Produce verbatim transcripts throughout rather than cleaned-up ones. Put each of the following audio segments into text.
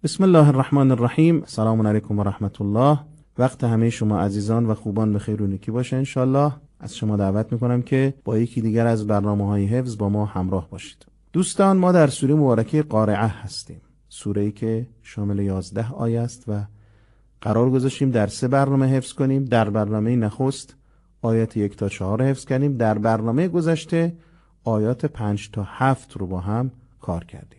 بسم الله الرحمن الرحیم. سلام علیکم و رحمت الله. وقت همه شما عزیزان و خوبان به خیر و نیکی باشه انشالله. از شما دعوت میکنم که با یکی دیگر از برنامه‌های حفظ با ما همراه باشید. دوستان، ما در سوره مبارکه قارعه هستیم، سوره‌ای که شامل یازده آیه است و قرار گذاشتیم در سه برنامه حفظ کنیم. در برنامه نخست آیات یک تا چهار حفظ کنیم. در برنامه گذشته آیات پنج تا هفت رو با هم کار کردیم.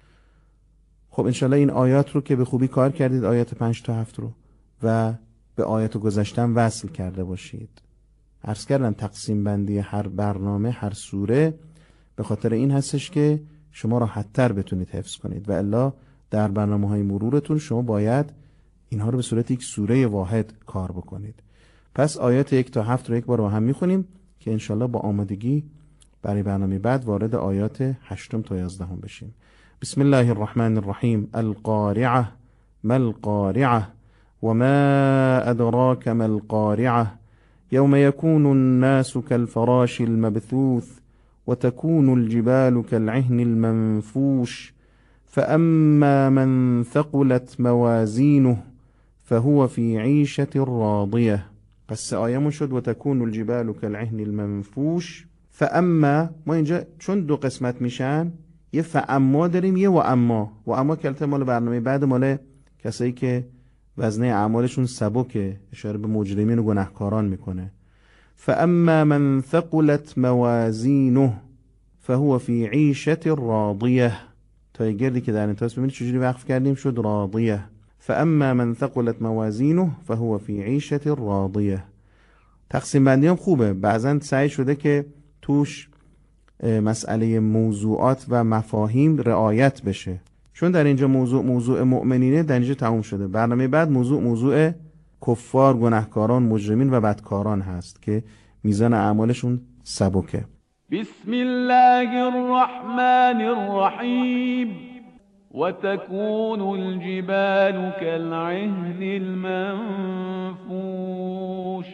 خب انشالله این آیات رو که به خوبی کار کردید، آیات پنج تا هفت رو، و به آیات گذشتم وصل کرده باشید. عرض کردم تقسیم بندی هر برنامه، هر سوره به خاطر این هستش که شما راحت‌تر بتونید حفظ کنید، و الا در برنامه‌های مرورتون شما باید اینها رو به صورت یک سوره واحد کار بکنید. پس آیات یک تا هفت رو یک بار با هم میخونیم که انشالله با آمادگی برای برنامه بعد وارد آیات هشتم تا یازدهم بشیم. بسم الله الرحمن الرحیم. القارعه ما القارعه وما ادراک ما القارعه یوم یکون الناس كالفراش المبثوث وتكون الجبال كالعهن المنفوش فأما من ثقلت موازینه فهو في عيشة راضية. پس آیمون شد وتكون الجبال كالعهن المنفوش. فاما، ما اینجا چون دو قسمت میشن یه فاما داریم یه و اما. و اما کلمه مال برنامه بعد، مال کسایی که وزنه اعمالشون سبکه، اشاره به مجرمین و گناهکاران میکنه. فاما من ثقلت موازینه فهو في عيشة راضية. تا گردی که در انتهاش ببینید چجوری وقف کردیم، شد راضیه. فاما من ثقلت موازینه فهو في عيشة راضیه. تقسیم بندی هم خوبه، بعضا سعی شده که توش مسئله موضوعات و مفاهیم رعایت بشه، چون در اینجا موضوع موضوع مؤمنینه، در اینجا تموم شده. برنامه بعد موضوع موضوع کفار، گناهکاران، مجرمین و بدکاران هست که میزان اعمالشون سبکه. بسم الله الرحمن الرحیم. وتكون الجبال كالعهن المنفوش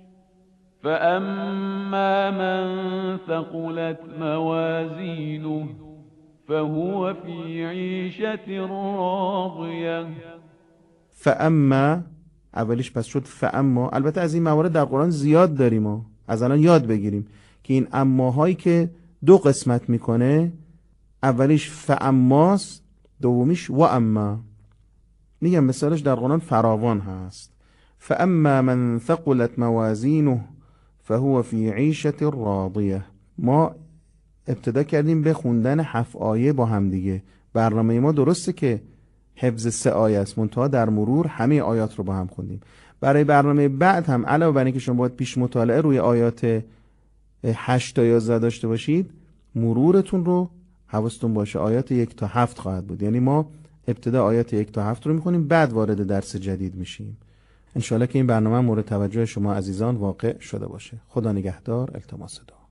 فأما من ثقلت موازینه فهو في عيشة راضية. فاما اولیش پس شد فاما. البته از این موارد در قرآن زیاد داریم و از الان یاد بگیریم که این اماهایی که دو قسمت میکنه، اولیش فاماست، دومیش و اما. میگم مثالش در قرآن فراوان هست. فاما من ثقلت موازینه فهو فی عیشة راضیه. ما ابتدا کردیم به خوندن هفت آیه با هم دیگه. برنامه ما درسته که حفظ سه آیه است، منتها در مرور همه آیات رو با هم خوندیم. برای برنامه بعد هم علاوه بر اینکه شما باید پیش مطالعه روی آیات هشت تا یازده داشته باشید، مرورتون رو حواستون باشه آیات یک تا هفت خواهد بود. یعنی ما ابتدا آیات یک تا هفت رو میخونیم، بعد وارد درس جدید میشیم. انشالله که این برنامه مورد توجه شما عزیزان واقع شده باشه. خدا نگهدار. التماس دعا.